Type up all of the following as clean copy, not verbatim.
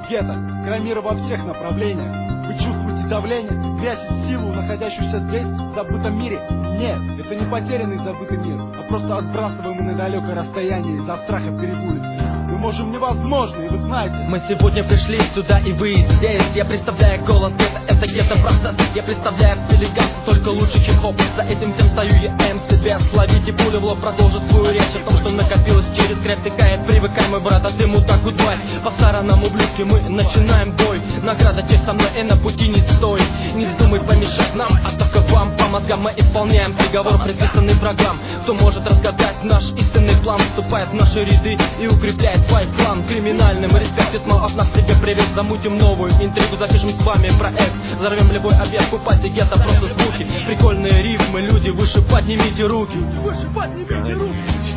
гетто, край мира во всех направлениях. Вы чувствуете давление, грязь и силу, находящуюся здесь, в забытом мире? Нет, это не потерянный забытый мир, а просто отбрасываемый на далекое расстояние из-за страха перед улицей. Мы можем невозможно, и вы знаете. Мы сегодня пришли сюда, и вы здесь. Я представляю голос гетто, это гетто-процесс. Я представляю в стиле ганса, только лучший хип-хоп. За этим всем стою я МС. Словите пулю в лоб, продолжит свою речь о том, что накопилось через кровь текает. Привыкай, мой брат, а ты мудак, гудбай. По сторонам ублюдки, мы начинаем бой. Награда честь со мной, и на пути не стой. Не вздумай помешать нам, а только вам по мозгам. Мы исполняем приговор, предписанный врагам. Кто может разгадать наш истинный план, вступает в наши ряды и укрепляет свой клан криминальным. Респект и смол от нас тебе привет. Замутим новую интригу, запишем с вами проект. Взорвем любой объект, купайте гетто, просто звуки. Прикольные рифмы, люди, выше поднимите руки. Выше поднимите руки.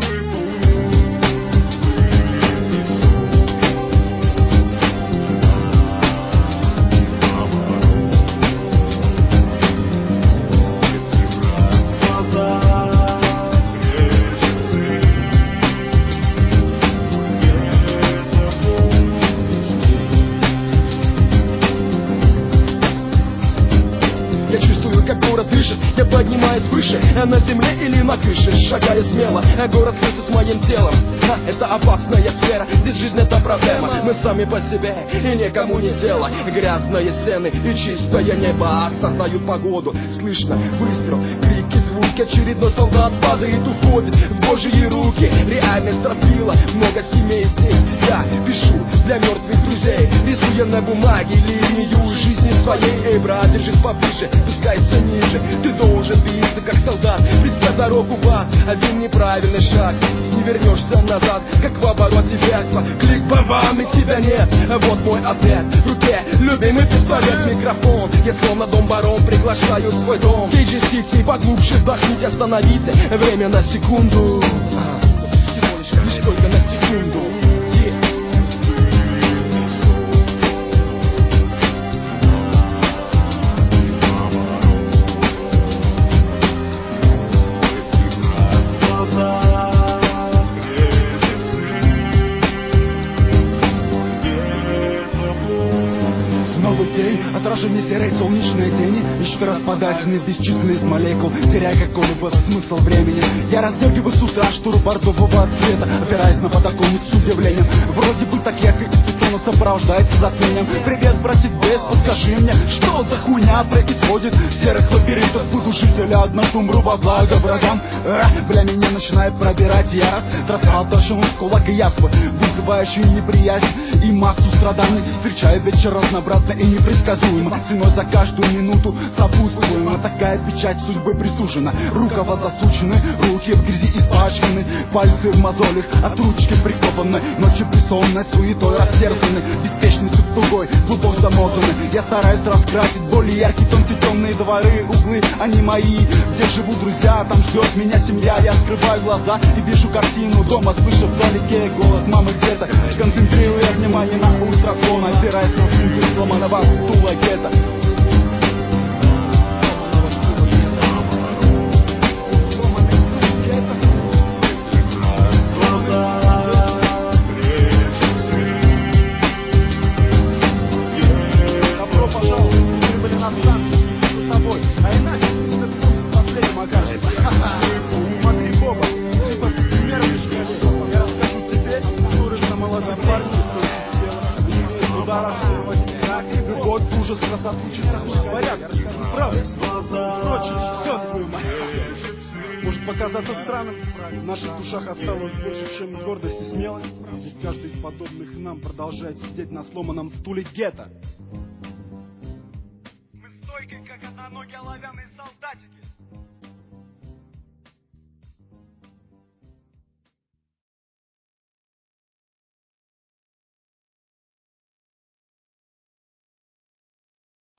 Как город дышит, я поднимаюсь выше, на земле или на крыше, шагая смело, город слышит с моим телом. Это опасная сфера, здесь жизнь это проблема. Мы сами по себе и никому не дело. Грязные стены и чистое небо осознают погоду. Слышно выстрел, крики, звуки, очередной солдат падает, уходит в божьи руки. Реальность разбила много семей здесь. Я пишу для мертвых друзей, рисуя на бумаге линию жизни своей. Эй, брат, держись поближе, спускайся ниже. Ты должен двигаться как солдат, предстать дорогу в ад. Один неправильный шаг, не вернешься назад, как в обороте бегства. Клик бомбам и тебя нет, вот мой ответ. В руке любимый пистолет, микрофон. Я словно дом-барон, приглашаю в свой дом. KG-City, поглубже вдохните, остановите время на секунду. Всего лишь только на секунду. Отражение серой солнечной тени ищет распадательный бесчисленность молекул, теряя какой-либо смысл времени. Я раздергиваю с утра штору бордового цвета, опираясь на подоконник с удивлением. Вроде бы так ярко из бетона сопровождается затмением. Привет, братик Бес, подскажи мне, что за хуйня происходит? В серых лабиринтах буду жителя, однажды умру во благо врагам. Бля, меня начинает пробирать ярость. Трасса отошел с кулак и язвы, вызывающие неприязнь и массу страданий. Встречаю вечер разнообразно и непредсказуемо, ценой за каждую минуту сопутствуема. Такая печать судьбы присужена. Рукава засучены, руки в грязи испачканы, пальцы в мозолях от ручки прикованы. Ночи бессонной суетой растерзаны, беспечностью тугой, глубоко замозаны. Я стараюсь раскрасить более яркий тон, темные дворы, углы, они мои. Где живут друзья, там ждет меня семья. Я открываю глаза и вижу картину дома, слышу вдалеке голос мамы где-то. Концентрируя внимание на ультрафон, опираясь на функцию сломанного стула гетто. Добро пожаловать, мы были на станции с тобой, а иначе ты последним окажешься. Смотри, Боба, ты по нервничаешь. Я расскажу тебе, что на молодой парне любовь, ужас, красоту, чистоту, порядок. Правда, прочее, все свою мать. Может показаться странным, в наших душах осталось больше, чем гордость и смелость. Ведь каждый из подобных нам продолжает сидеть на сломанном стуле гетто. Мы стойкие, как одноногие оловянные солдатики.